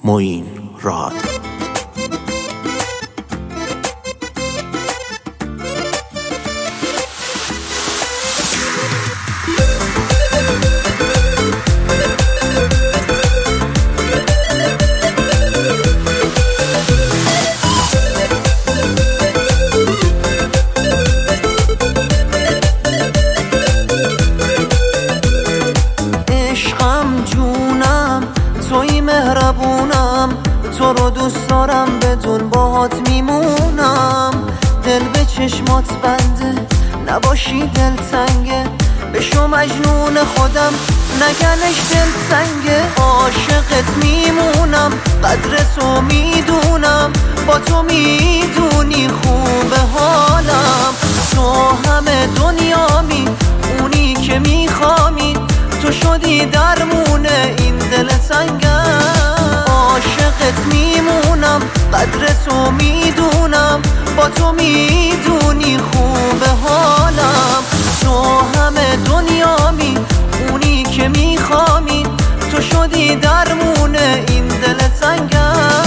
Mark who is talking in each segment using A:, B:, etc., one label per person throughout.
A: معین راد.
B: عشقم جونم توی مهربونم، تو رو دوست دارم بدون باهات میمونم. دل به چشمات بنده نباشی دلتنگه، بشو مجنون خودم نگنش دل سنگه. عاشقت میمونم قدر تو میدونم، با تو میدونی خوبه حالم. تو همه دنیامی اونی که میخوامی، تو شدی درمون این دل تنگم. عاشقت میمونم قدر تو میدونم، با تو میدونی خوبه حالم. تو همه دنیامی اونی که میخوامی، تو شدی درمون این دل تنگم.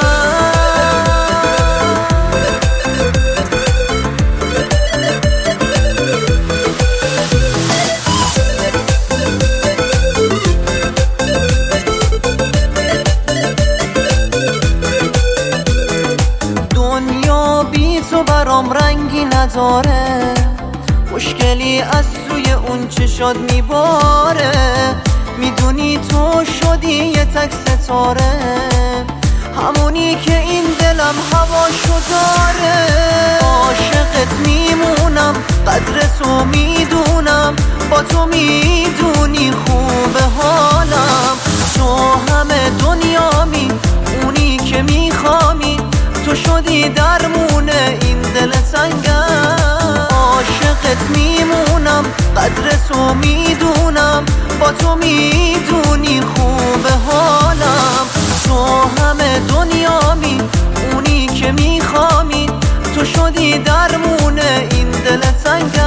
B: بی تو برام رنگی نداره، مشکلی از توی اون چشات میباره. میدونی تو شدی یه تک ستاره، همونی که این دلم هواشو داره. عاشقت میمونم قدر تو میدونم، با تو میدونی خوبه حالم. تو همه دنیامی اونی که میخوامی، تو شدی درمون این دل تنگم. عاشقت میمونم قدر تو میدونم، با تو میدونی خوبه حالم. تو همه دنیامی اونی که میخوامی، تو شدی درمون این دل تنگم.